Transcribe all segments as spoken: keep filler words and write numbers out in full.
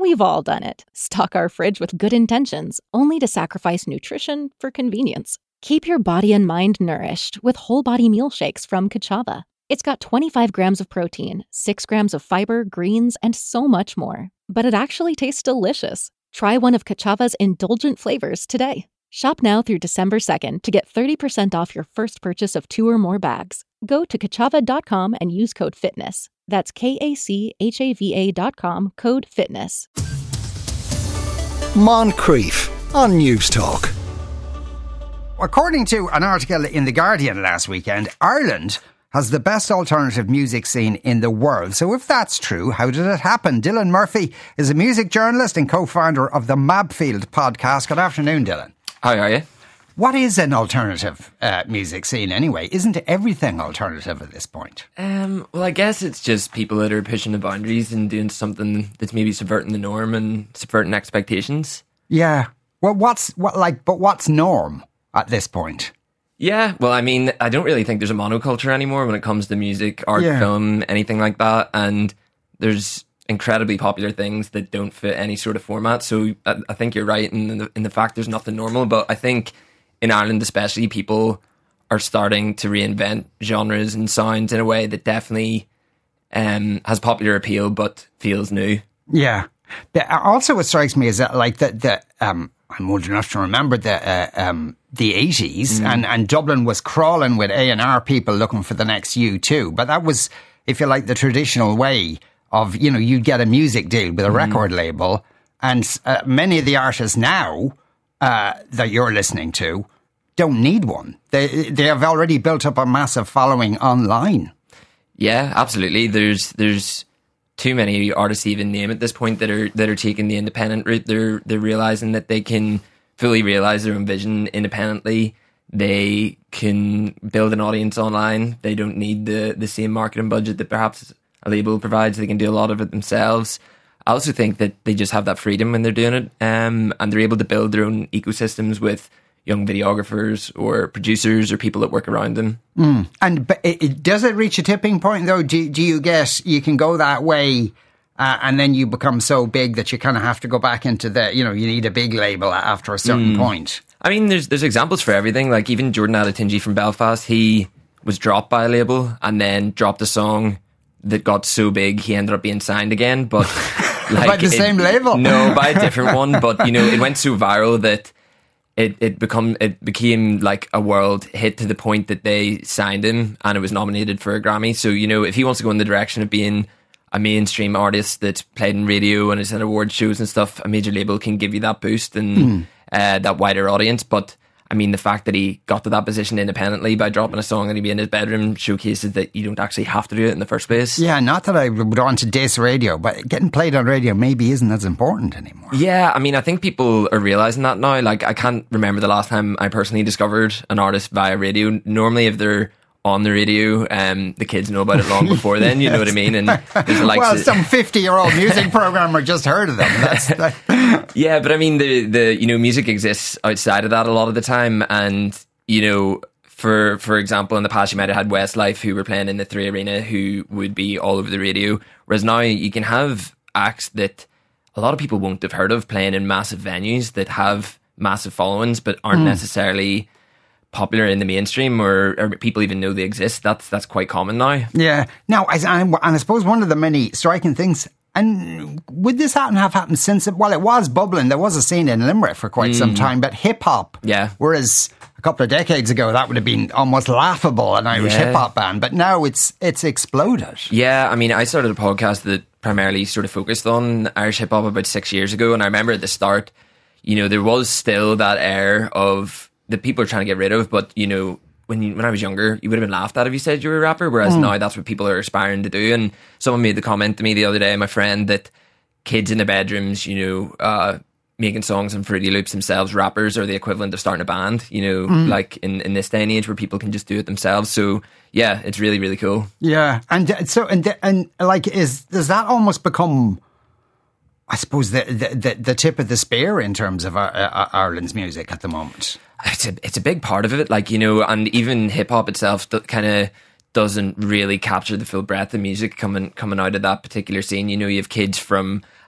We've all done it. Stock our fridge with good intentions, only to sacrifice nutrition for convenience. Keep your body and mind nourished with whole body meal shakes from Kachava. It's got twenty-five grams of protein, six grams of fiber, greens, and so much more. But it actually tastes delicious. Try one of Kachava's indulgent flavors today. Shop now through December second to get thirty percent off your first purchase of two or more bags. Go to kachava dot com and use code FITNESS. That's K A C H A V A dot com, code FITNESS. Moncrief on News Talk. According to an article in The Guardian last weekend, Ireland has the best alternative music scene in the world. So if that's true, how did it happen? Dylan Murphy is a music journalist and co-founder of the Mabfield podcast. Good afternoon, Dylan. How are you? What is an alternative uh, music scene anyway? Isn't everything alternative at this point? Um, well, I guess it's just people that are pushing the boundaries and doing something that's maybe subverting the norm and subverting expectations. Yeah. Well, what's what like? But what's norm at this point? Yeah, well, I mean, I don't really think there's a monoculture anymore when it comes to music, art, Yeah. film, anything like that. And there's incredibly popular things that don't fit any sort of format. So I, I think you're right in the, in the fact there's nothing normal. But I think in Ireland especially, people are starting to reinvent genres and sounds in a way that definitely um, has popular appeal but feels new. Yeah. But also what strikes me is that like that the, um, I'm old enough to remember the uh, um, the eighties mm. and, and Dublin was crawling with A and R people looking for the next U two. But that was, if you like, the traditional way of, you know, you'd get a music deal with a mm. record label. And uh, many of the artists now uh, that you're listening to don't need one. They they have already built up a massive following online. Yeah, absolutely. There's there's too many artists to even name at this point that are that are taking the independent route. They're they're realizing that they can fully realize their own vision independently. They can build an audience online. They don't need the the same marketing budget that perhaps a label provides. They can do a lot of it themselves. I also think that they just have that freedom when they're doing it, um, and they're able to build their own ecosystems with young videographers or producers or people that work around them. Mm. And but it, it, does it reach a tipping point though? Do, do you get, you can go that way uh, and then you become so big that you kind of have to go back into the, you know, you need a big label after a certain mm. point? I mean, there's there's examples for everything. Like even Jordan Adetunji from Belfast, he was dropped by a label and then dropped a song that got so big he ended up being signed again. But like, by the it, same label? No, by a different one. But, you know, it went so viral that It it become it became like a world hit to the point that they signed him and it was nominated for a Grammy. So, you know, if he wants to go in the direction of being a mainstream artist that's played in radio and is in award shows and stuff, a major label can give you that boost and mm. uh, that wider audience. But I mean, the fact that he got to that position independently by dropping a song and he'd be in his bedroom showcases that you don't actually have to do it in the first place. Yeah, not that I would want to diss radio, but getting played on radio maybe isn't as important anymore. Yeah, I mean, I think people are realising that now. Like, I can't remember the last time I personally discovered an artist via radio. Normally, if they're on the radio, um, the kids know about it long before then, you yes. know what I mean? And there's the likes well, of, some fifty-year-old music programmer just heard of them. That's that. Yeah, but I mean, the, the, you know, music exists outside of that a lot of the time. And, you know, for for example, in the past, you might have had Westlife who were playing in the Three Arena who would be all over the radio. Whereas now you can have acts that a lot of people won't have heard of playing in massive venues that have massive followings but aren't mm. necessarily popular in the mainstream or, or people even know they exist. That's that's quite common now. Yeah. Now, I, and I suppose one of the many striking things, and would this happen have happened since it, well, it was bubbling. There was a scene in Limerick for quite mm. some time, but hip hop. Yeah. Whereas a couple of decades ago, that would have been almost laughable, an Irish yeah. hip hop band. But now it's it's exploded. Yeah. I mean, I started a podcast that primarily sort of focused on Irish hip hop about six years ago. And I remember at the start, you know, there was still that air of that people are trying to get rid of, but you know, when you, when I was younger, you would have been laughed at if you said you were a rapper, whereas mm. now that's what people are aspiring to do. And someone made the comment to me the other day, my friend, that kids in the bedrooms, you know, uh, making songs on Fruity Loops themselves, rappers are the equivalent of starting a band, you know, mm. like in, in this day and age where people can just do it themselves. So yeah, it's really, really cool. Yeah. And so, and, and like, is, does that almost become, I suppose, the, the, the, the tip of the spear in terms of uh, uh, Ireland's music at the moment? It's a it's a big part of it, like, you know, and even hip hop itself kind of doesn't really capture the full breadth of music coming coming out of that particular scene. You know, you have kids from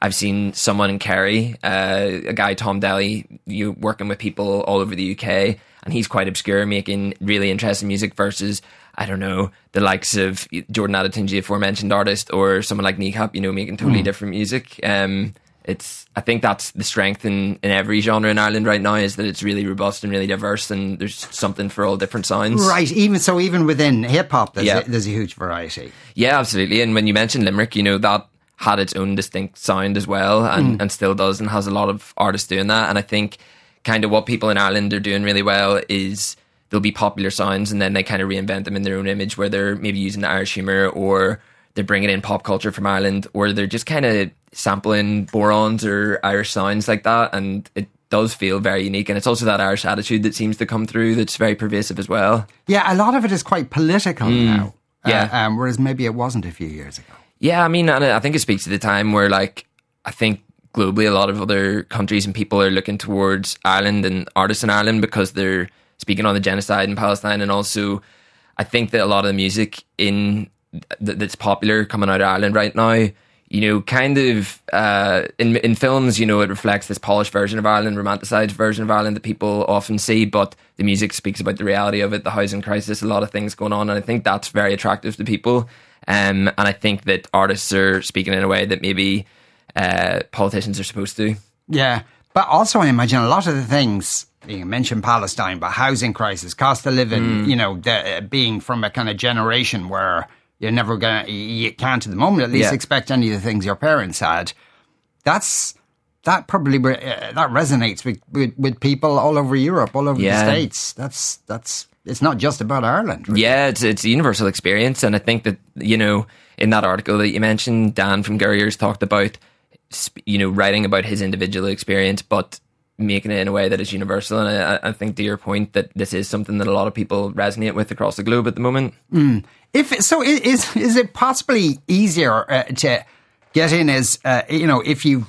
I've seen someone in Kerry, uh, a guy, Tom Daly, you working with people all over the U K, and he's quite obscure, making really interesting music versus, I don't know, the likes of Jordan Adetunji, the aforementioned artist, or someone like Kneecap, you know, making totally mm. different music. Um, it's, I think that's the strength in, in every genre in Ireland right now, is that it's really robust and really diverse, and there's something for all different sounds. Right, even so, even within hip hop, there's, yeah. a, there's a huge variety. Yeah, absolutely. And when you mentioned Limerick, you know, that had its own distinct sound as well, and, mm. and still does, and has a lot of artists doing that. And I think kind of what people in Ireland are doing really well is there'll be popular sounds, and then they kind of reinvent them in their own image, where they're maybe using the Irish humour, or they're bringing in pop culture from Ireland, or they're just kind of sampling borons or Irish sounds like that, and it does feel very unique. And it's also that Irish attitude that seems to come through that's very pervasive as well. Yeah, a lot of it is quite political mm. now, yeah. uh, um, whereas maybe it wasn't a few years ago. Yeah, I mean, and I think it speaks to the time where, like, I think globally a lot of other countries and people are looking towards Ireland and artists in Ireland because they're speaking on the genocide in Palestine. And also, I think that a lot of the music in th- that's popular coming out of Ireland right now, you know, kind of uh, in in films, you know, it reflects this polished version of Ireland, romanticised version of Ireland that people often see, but the music speaks about the reality of it, the housing crisis, a lot of things going on, and I think that's very attractive to people. Um, and I think that artists are speaking in a way that maybe uh, politicians are supposed to. Yeah, but also I imagine a lot of the things, you mentioned Palestine, but housing crisis, cost of living, mm. you know, the, uh, being from a kind of generation where you're never going to, you can't at the moment at least yeah. expect any of the things your parents had. That's, that probably, uh, that resonates with, with, with people all over Europe, all over yeah. the States. That's, that's, it's not just about Ireland. Really. Yeah, it's it's a universal experience. And I think that, you know, in that article that you mentioned, Dan from Gurriers talked about, you know, writing about his individual experience, but making it in a way that is universal. And I, I think to your point that this is something that a lot of people resonate with across the globe at the moment. Mm. If so, is is it possibly easier uh, to get in as, uh, you know, if you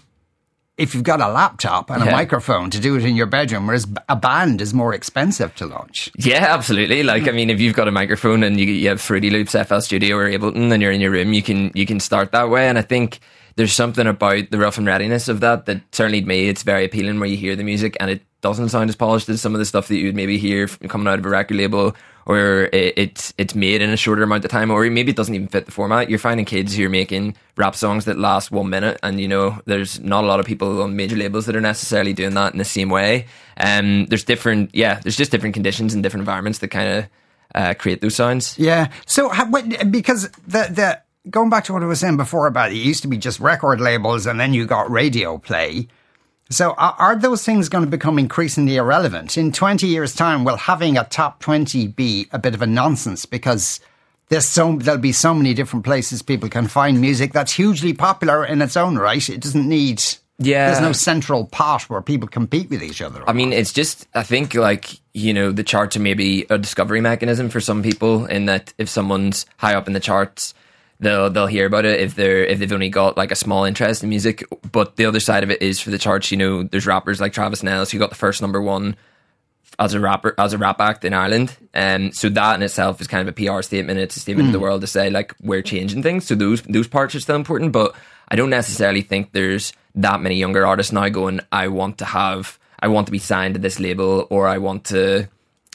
if you've got a laptop and a yeah. microphone to do it in your bedroom, whereas a band is more expensive to launch? Yeah, absolutely. Like, I mean, if you've got a microphone and you, you have Fruity Loops, F L Studio or Ableton, and you're in your room, you can you can start that way. And I think there's something about the rough and readiness of that that certainly to me, it's very appealing, where you hear the music and it doesn't sound as polished as some of the stuff that you would maybe hear coming out of a record label, or it, it's it's made in a shorter amount of time, or maybe it doesn't even fit the format. You're finding kids who are making rap songs that last one minute, and you know, there's not a lot of people on major labels that are necessarily doing that in the same way. Um, there's different, yeah, there's just different conditions and different environments that kind of uh, create those sounds. Yeah. So, because the the going back to what I was saying before about it, it used to be just record labels, and then you got radio play. So are, are those things going to become increasingly irrelevant? In twenty years' time, will having a top twenty be a bit of a nonsense, because there's so there'll be so many different places people can find music that's hugely popular in its own right? It doesn't need... Yeah. There's no central pot where people compete with each other. I mean, it's just, I think, like, you know, the charts are maybe a discovery mechanism for some people, in that if someone's high up in the charts, they'll they'll hear about it if they're if they've only got like a small interest in music. But the other side of it is, for the charts, you know, there's rappers like Travis Nels who got the first number one as a rapper as a rap act in Ireland, and um, so that in itself is kind of a P R statement. It's a statement mm. to the world to say, like, we're changing things. So those those parts are still important, but I don't necessarily think there's that many younger artists now going, I want to have I want to be signed to this label, or I want to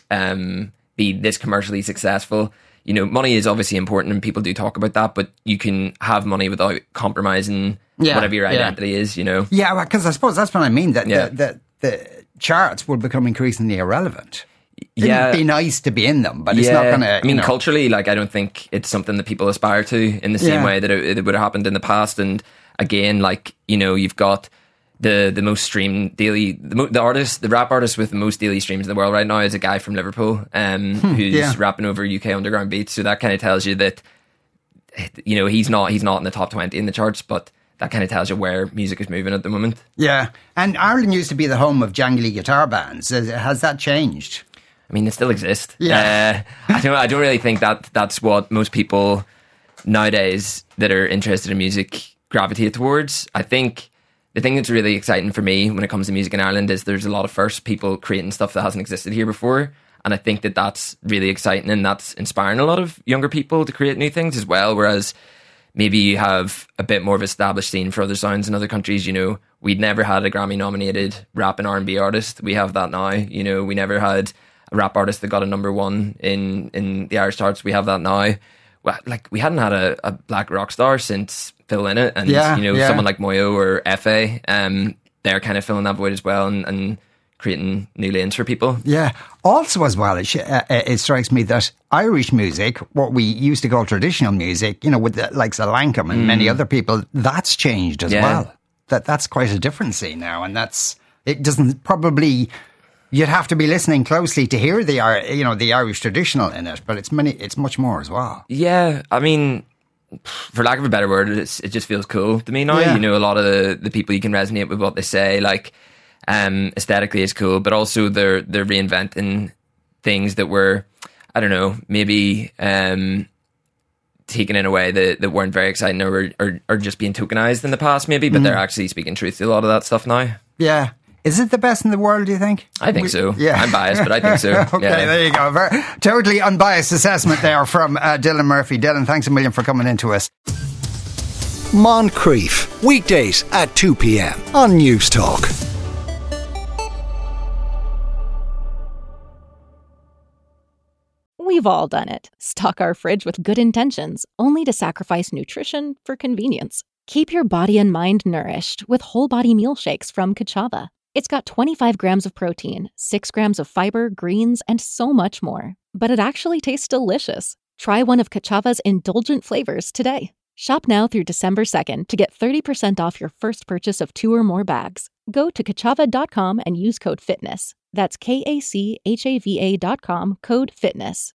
um, be this commercially successful. You know, money is obviously important, and people do talk about that, but you can have money without compromising yeah, whatever your identity yeah. is, you know? Yeah, because I suppose that's what I mean, that yeah. the, the, the charts will become increasingly irrelevant. Yeah. It'd be nice to be in them, but it's yeah. not going to... I mean, know. culturally, like, I don't think it's something that people aspire to in the same yeah. way that it, it would have happened in the past. And again, like, you know, you've got the the most streamed daily, the, mo- the artist, the rap artist with the most daily streams in the world right now is a guy from Liverpool um, hmm, who's yeah. rapping over U K underground beats. So that kind of tells you that, you know, he's not he's not in the top twenty in the charts, but that kind of tells you where music is moving at the moment. Yeah, and Ireland used to be the home of jangly guitar bands. Has that changed? I mean, they still exist. Yeah, uh, I don't. I don't really think that that's what most people nowadays that are interested in music gravitate towards. I think the thing that's really exciting for me when it comes to music in Ireland is there's a lot of first people creating stuff that hasn't existed here before. And I think that that's really exciting, and that's inspiring a lot of younger people to create new things as well. Whereas maybe you have a bit more of established scene for other sounds in other countries. You know, we'd never had a Grammy nominated rap and R and B artist. We have that now. You know, we never had a rap artist that got a number one in, in the Irish charts. We have that now. Well, like, we hadn't had a, a black rock star since Phil Lynott, and yeah, you know, yeah. someone like Moyo or F A. Um, they're kind of filling that void as well, and, and creating new lanes for people. Yeah. Also, as well, it, sh- uh, it strikes me that Irish music, what we used to call traditional music, you know, with the likes of Lankum and mm. many other people, that's changed as yeah. well. That that's quite a different scene now, and that's it. Doesn't probably. You'd have to be listening closely to hear the you know the Irish traditional in it, but it's many. It's much more as well. Yeah, I mean, for lack of a better word, it's, it just feels cool to me now. Yeah. You know, a lot of the, the people, you can resonate with what they say. Like, um, aesthetically is cool, but also they're they're reinventing things that were, I don't know, maybe um, taken in a way that, that weren't very exciting or, or or just being tokenized in the past, maybe. But mm. they're actually speaking truth to a lot of that stuff now. Yeah. Is it the best in the world, do you think? I think we, so. Yeah. I'm biased, but I think so. Okay, yeah. There you go. Very, totally unbiased assessment there from uh, Dylan Murphy. Dylan, thanks a million for coming into us. Moncrief, weekdays at two p.m. on News Talk. We've all done it. Stock our fridge with good intentions, only to sacrifice nutrition for convenience. Keep your body and mind nourished with whole body meal shakes from Kachava. It's got twenty-five grams of protein, six grams of fiber, greens, and so much more. But it actually tastes delicious. Try one of Kachava's indulgent flavors today. Shop now through December second to get thirty percent off your first purchase of two or more bags. Go to kachava dot com and use code FITNESS. That's K A C H A V A dot com, code FITNESS.